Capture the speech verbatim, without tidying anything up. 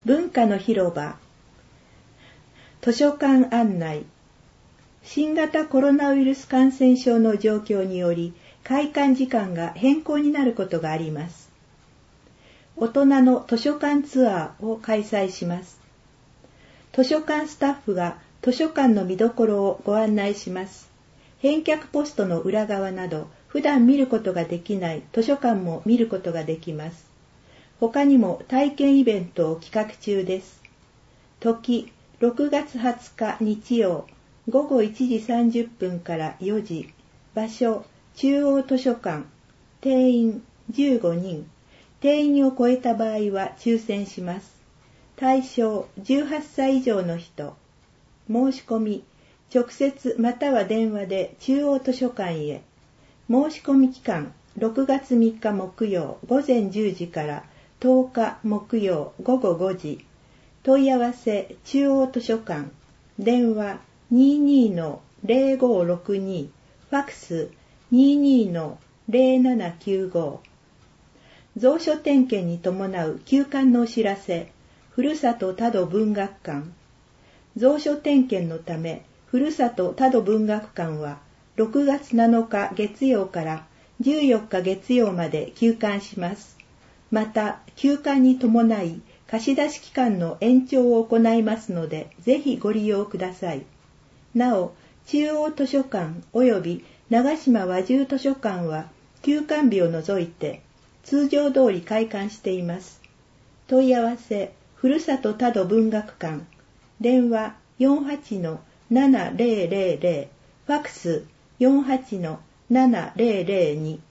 文化の広場。図書館案内。新型コロナウイルス感染症の状況により、開館時間が変更になることがあります。大人の図書館ツアーを開催します。図書館スタッフが図書館の見どころをご案内します。返却ポストの裏側など、普段見ることができない図書館も見ることができます。他にも体験イベントを企画中です。時、ろくがつはつか日曜、ごごいちじさんじゅっぷんからよじ。場所、中央図書館。定員じゅうごにん。定員を超えた場合は抽選します。対象じゅうはっさい以上の人。申し込み、直接または電話で中央図書館へ。申し込み期間、ろくがつみっか木曜午前じゅうじからとおか木曜午後ごじ。問い合わせ中央図書館。電話 にーにーのぜろごろくに。ファクス にーにーのぜろななきゅうご。蔵書点検に伴う休館のお知らせ。ふるさと多度文学館。蔵書点検のため、ふるさと多度文学館はろくがつなのか月曜からじゅうよっか月曜まで休館します。また、休館に伴い貸し出し期間の延長を行いますので、ぜひご利用ください。なお、中央図書館及び長島和獣図書館は休館日を除いて通常通り開館しています。問い合わせ、ふるさと多度文学館。電話 よんはちのななぜろぜろぜろ。ファクス よんはちのななぜろぜろに。